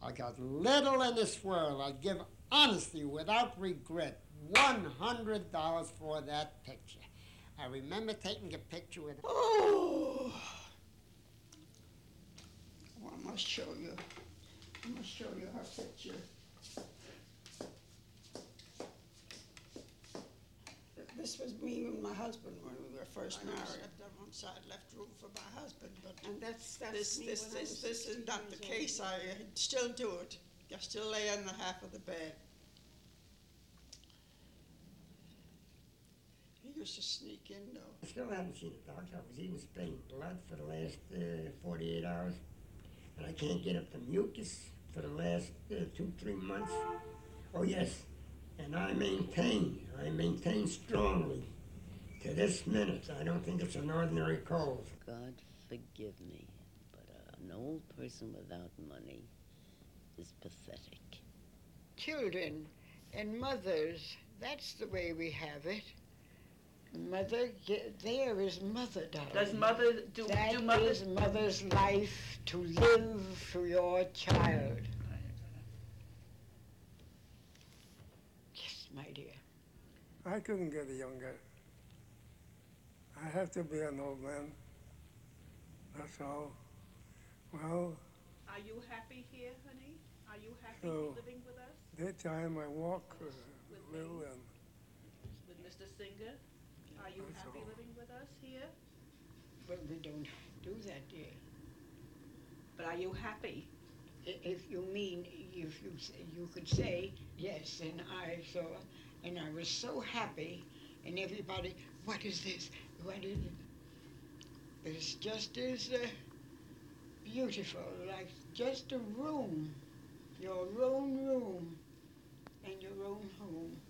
I got little in this world. I'd give honestly, without regret, $100 for that picture. I remember taking a picture with. Oh, well, I must show you. I must show you her picture. This was me and my husband when we were first married. I left one side, left room for my husband, but And that's this me when I was is 16 not the years case. old. I still do it. I still lay on the half of the bed. He used to sneak in though. I still haven't seen a doctor. I was even spitting blood for the last 48 hours. And I can't get up the mucus for the last 2-3 months. Oh yes, and I maintain strongly to this minute. I don't think it's an ordinary cold. God forgive me, but an old person without money is pathetic. Children and mothers, that's the way we have it. Mother, there is mother, darling. Does mother do That mother? is mother's life, to live for your child. Yes, my dear. I couldn't get younger. I have to be an old man. That's all. Well, Are you happy here, honey? Are you happy So- living with us? daytime I walk With a me? little and With Mr. Singer? Are you That's happy all. living with us here? But we don't do that, dear. But are you happy? If you mean, if you you could say yes, and I saw, and I was so happy, and everybody, what is this? What is it? It's just as beautiful, like just a room, your own room, and your own home.